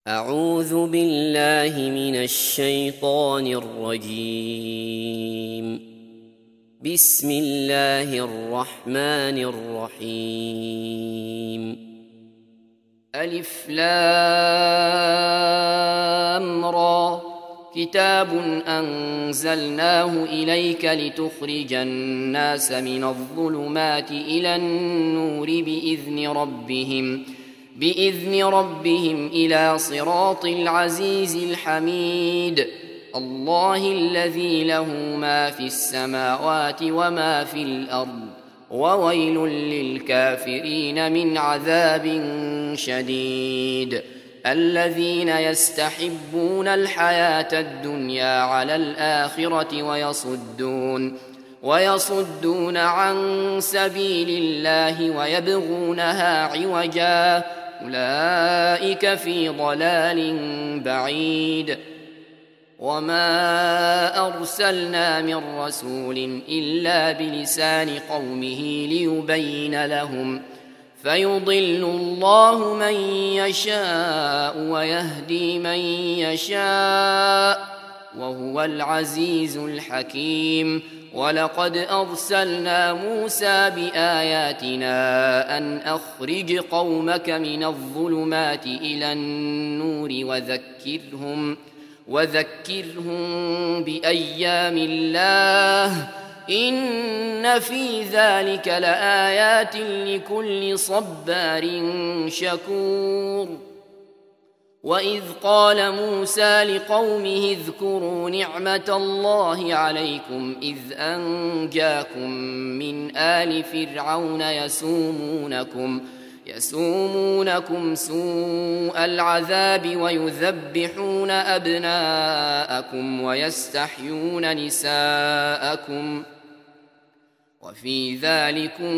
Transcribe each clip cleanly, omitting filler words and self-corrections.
أعوذ بالله من الشيطان الرجيم. بسم الله الرحمن الرحيم. ألف لام را كتاب أنزلناه إليك لتخرج الناس من الظلمات إلى النور بإذن ربهم إلى صراط العزيز الحميد. الله الذي له ما في السماوات وما في الأرض وويل للكافرين من عذاب شديد. الذين يستحبون الحياة الدنيا على الآخرة ويصدون عن سبيل الله ويبغونها عوجا أولئك في ضلال بعيد. وما أرسلنا من رسول إلا بلسان قومه ليبين لهم فيضل الله من يشاء ويهدي من يشاء وهو العزيز الحكيم. ولقد أرسلنا موسى بآياتنا أن أخرج قومك من الظلمات إلى النور وذكرهم بأيام الله إن في ذلك لآيات لكل صبار شكور. وإذ قال موسى لقومه اذكروا نعمة الله عليكم إذ أنجاكم من آل فرعون يسومونكم سوء العذاب ويذبحون أبناءكم ويستحيون نساءكم وفي ذلكم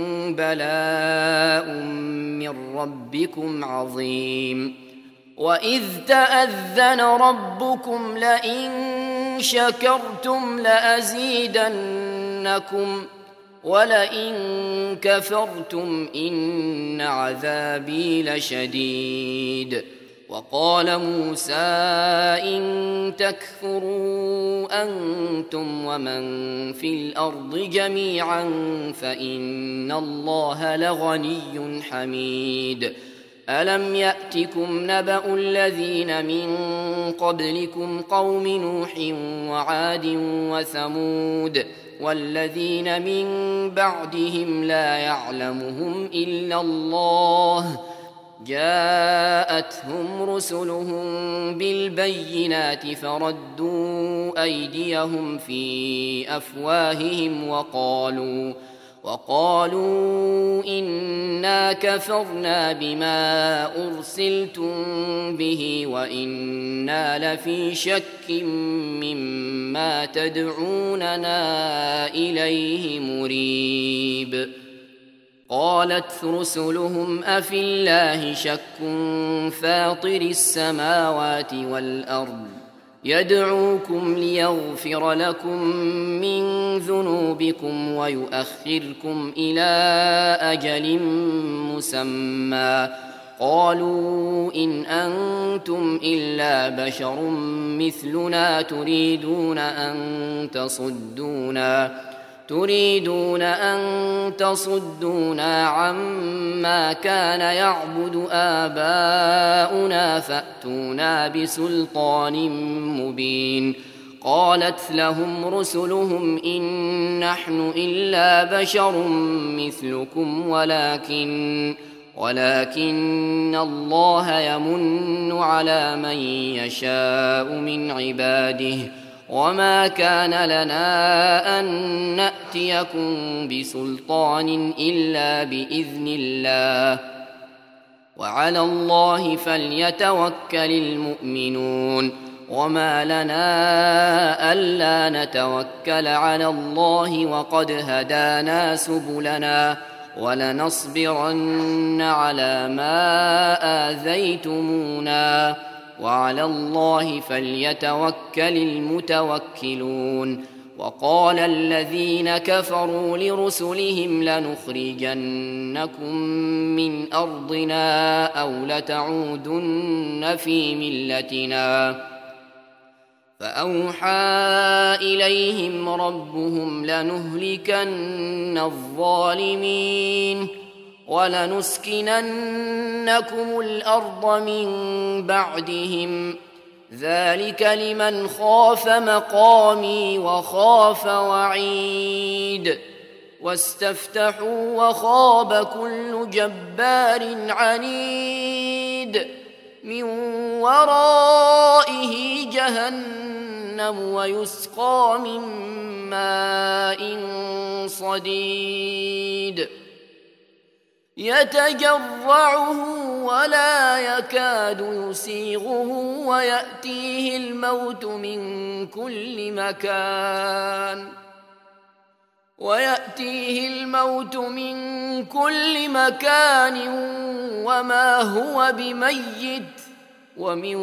بلاء من ربكم عظيم. وإذ تأذن ربكم لئن شكرتم لأزيدنكم ولئن كفرتم إن عذابي لشديد. وقال موسى إن تكفروا أنتم ومن في الأرض جميعا فإن الله لغني حميد. ألم يأتكم نبأ الذين من قبلكم قوم نوح وعاد وثمود والذين من بعدهم لا يعلمهم إلا الله جاءتهم رسلهم بالبينات فردوا أيديهم في أفواههم وقالوا إنا كفرنا بما أرسلتم به وإنا لفي شك مما تدعوننا إليه مريب. قالت رسلهم أفي الله شك فاطر السماوات والأرض يدعوكم ليغفر لكم من ذنوبكم ويؤخركم إلى أجل مسمى قالوا إن أنتم إلا بشر مثلنا تريدون أن تصدونا عما كان يعبد آباؤنا فأتونا بسلطان مبين. قالت لهم رسلهم إن نحن إلا بشر مثلكم ولكن الله يمن على من يشاء من عباده وما كان لنا أن نأتيكم بسلطان إلا بإذن الله وعلى الله فليتوكل المؤمنون. وما لنا ألا نتوكل على الله وقد هدانا سبلنا ولنصبرن على ما آذيتمونا وعلى الله فليتوكل المتوكلون. وقال الذين كفروا لرسلهم لنخرجنكم من أرضنا أو لتعودن في ملتنا فأوحى إليهم ربهم لنهلكن الظالمين ولنسكننكم الأرض من بعدهم ذلك لمن خاف مقامي وخاف وعيد واستفتحوا وخاب كل جبار عنيد من ورائه جهنم ويسقى من ماء صديد يتجرعه ولا يكاد يسيغه ويأتيه الموت من كل مكان وما هو بميت ومن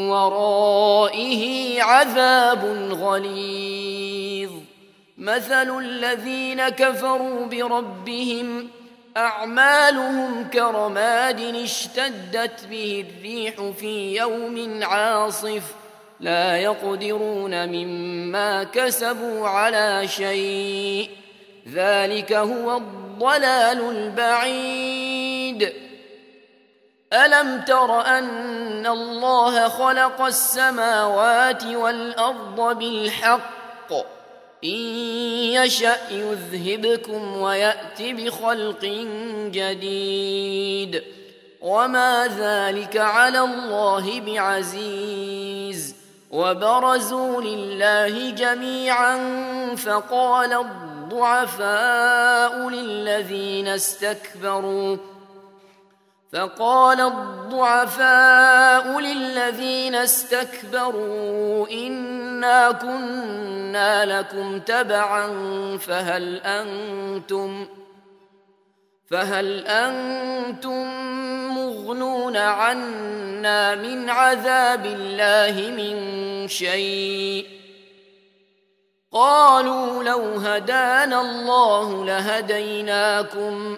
ورائه عذاب غليظ مثل الذين كفروا بربهم أعمالهم كرماد اشتدت به الريح في يوم عاصف لا يقدرون مما كسبوا على شيء ذلك هو الضلال البعيد ألم تر أن الله خلق السماوات والأرض بالحق إن يشأ يذهبكم ويأت بخلق جديد وما ذلك على الله بعزيز وبرزوا لله جميعا فقال الضعفاء للذين استكبروا إنا كنا لكم تبعا فهل أنتم مغنون عنا من عذاب الله من شيء قالوا لو هدانا الله لهديناكم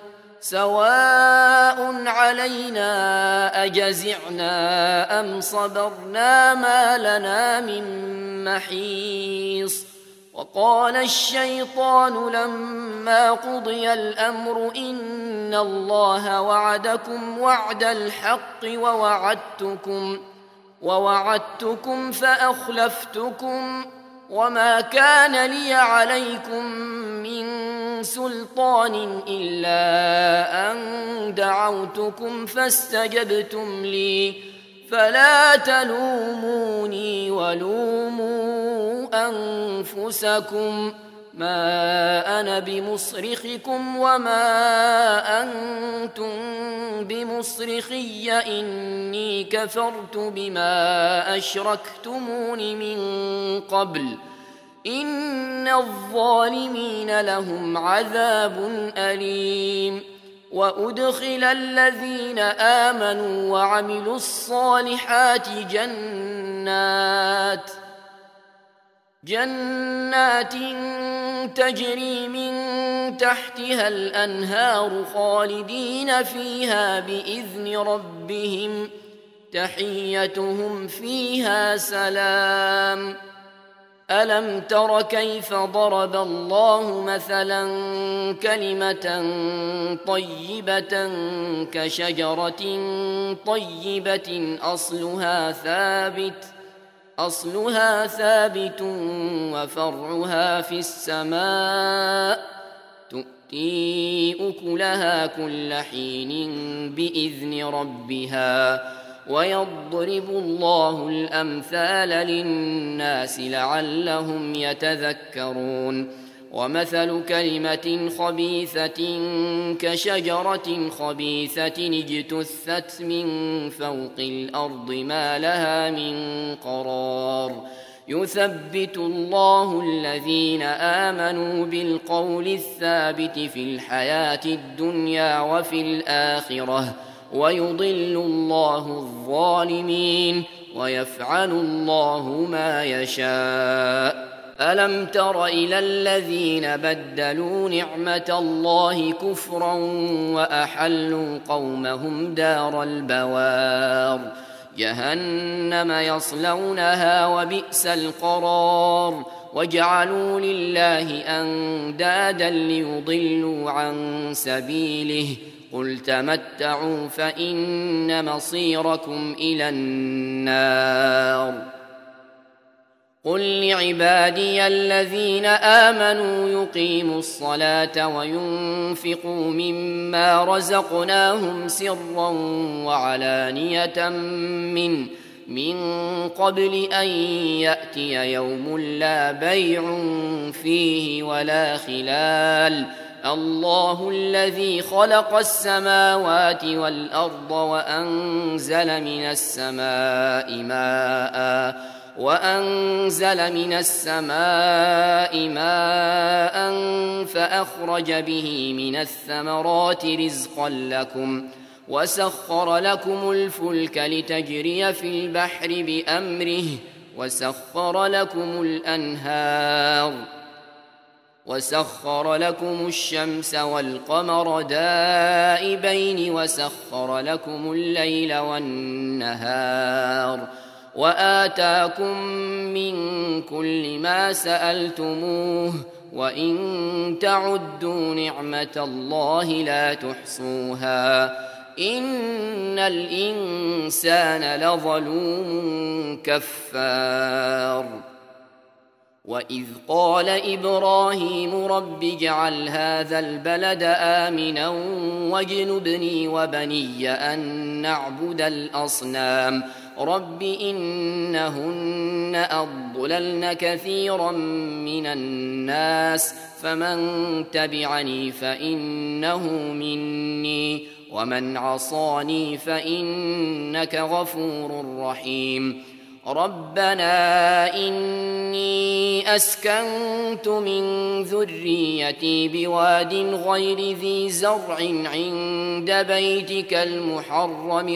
سواء علينا أجزعنا أم صبرنا ما لنا من محيص وقال الشيطان لما قضي الأمر إن الله وعدكم وعد الحق ووعدتكم فأخلفتكم وما كان لي عليكم من سلطان إلا أن دعوتكم فاستجبتم لي فلا تلوموني ولوموا أنفسكم ما أنا بمصرخكم وما أنتم بمصرخي إني كفرت بما أشركتمون من قبل إن الظالمين لهم عذاب أليم وأدخل الذين آمنوا وعملوا الصالحات جنات تجري من تحتها الأنهار خالدين فيها بإذن ربهم تحيتهم فيها سلام ألم تر كيف ضرب الله مثلا كلمة طيبة كشجرة طيبة أصلها ثابت وفرعها في السماء تؤتي أكلها كل حين بإذن ربها ويضرب الله الأمثال للناس لعلهم يتذكرون ومثل كلمة خبيثة كشجرة خبيثة اجتثت من فوق الأرض ما لها من قرار يثبت الله الذين آمنوا بالقول الثابت في الحياة الدنيا وفي الآخرة ويضل الله الظالمين ويفعل الله ما يشاء ألم تر إلى الذين بدلوا نعمة الله كفرا وأحلوا قومهم دار البوار جهنم يصلونها وبئس القرار وجعلوا لله أندادا ليضلوا عن سبيله قل تمتعوا فإن مصيركم إلى النار قل لعبادي الذين آمنوا يقيموا الصلاة وينفقوا مما رزقناهم سرا وعلانية من قبل أن يأتي يوم لا بيع فيه ولا خلال الله الذي خلق السماوات والأرض وأنزل من السماء ماء فأخرج به من الثمرات رزقا لكم وسخر لكم الفلك لتجري في البحر بأمره وسخر لكم الأنهار وسخر لكم الشمس والقمر دائبين وسخر لكم الليل والنهار وآتاكم من كل ما سألتموه وإن تعدوا نعمة الله لا تحصوها إن الإنسان لظلوم كفار وإذ قال إبراهيم رب اجعل هذا البلد آمنا واجنبني وبني أن نعبد الأصنام رب إنهن أضللن كثيرا من الناس فمن تبعني فإنه مني ومن عصاني فإنك غفور رحيم ربنا إني أسكنت من ذريتي بواد غير ذي زرع عند بيتك المحرم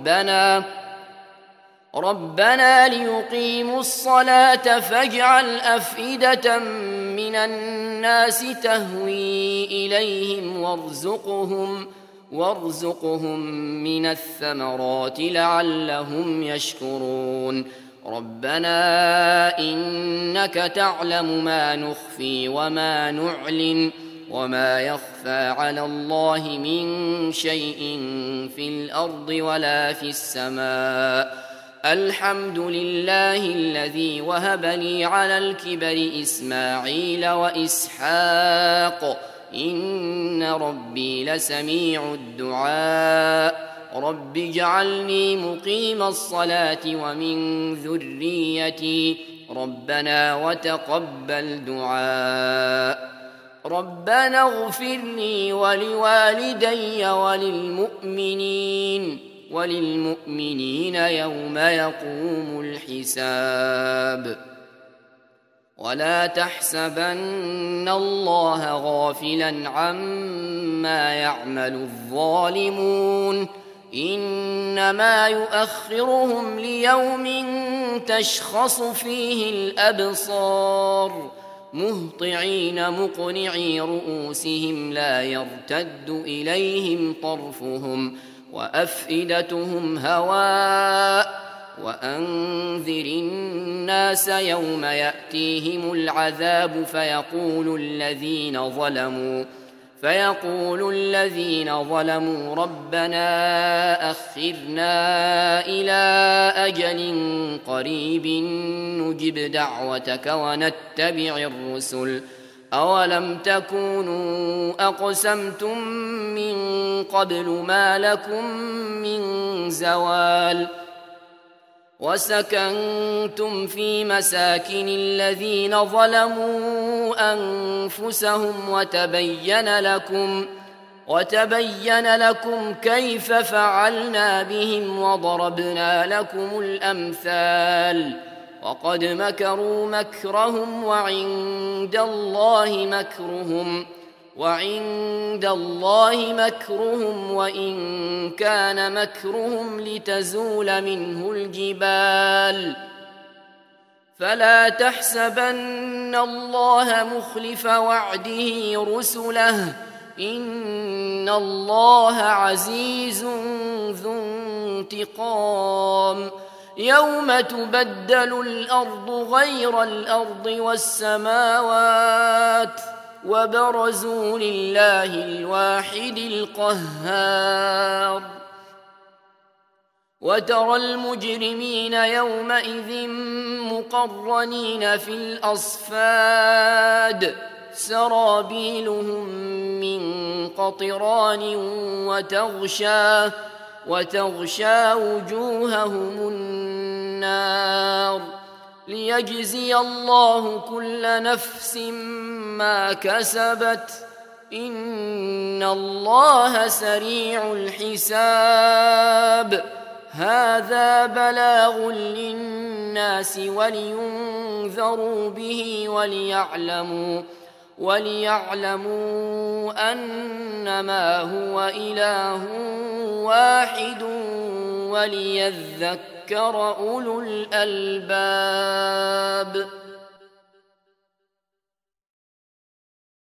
ربنا ليقيموا الصلاة فاجعل أفئدة من الناس تهوي إليهم وارزقهم من الثمرات لعلهم يشكرون ربنا إنك تعلم ما نخفي وما نعلن وما يخفى على الله من شيء في الأرض ولا في السماء الحمد لله الذي وهب لي على الكبر إسماعيل وإسحاق إن ربي لسميع الدعاء رب اجعلني مقيم الصلاة ومن ذريتي ربنا وتقبل دعاء ربنا اغفر لي ولوالدي وللمؤمنين يوم يقوم الحساب ولا تحسبن الله غافلا عما يعمل الظالمون إنما يؤخرهم ليوم تشخص فيه الأبصار مهطعين مقنعي رؤوسهم لا يرتد إليهم طرفهم وأفئدتهم هواء وأنذر الناس يوم يأتيهم العذاب فيقول الذين ظلموا ربنا أخرنا إلى أجل قريب نجب دعوتك ونتبع الرسل أولم تكونوا أقسمتم من قبل ما لكم من زوال وسكنتم في مساكن الذين ظلموا أنفسهم وتبين لكم كيف فعلنا بهم وضربنا لكم الأمثال وقد مكروا مكرهم وعند الله مكرهم وإن كان مكرهم لتزول منه الجبال فلا تحسبن الله مخلف وعده رسله إن الله عزيز ذو انتقام يوم تبدل الأرض غير الأرض والسماوات وبرزوا لله الواحد القهار وترى المجرمين يومئذ مقرنين في الأصفاد سرابيلهم من قطران وتغشى وجوههم النار ليجزي الله كل نفس ما كسبت إن الله سريع الحساب هذا بلاغ للناس ولينذروا به وليعلموا أنما هو إله واحد وليذكر أولو الألباب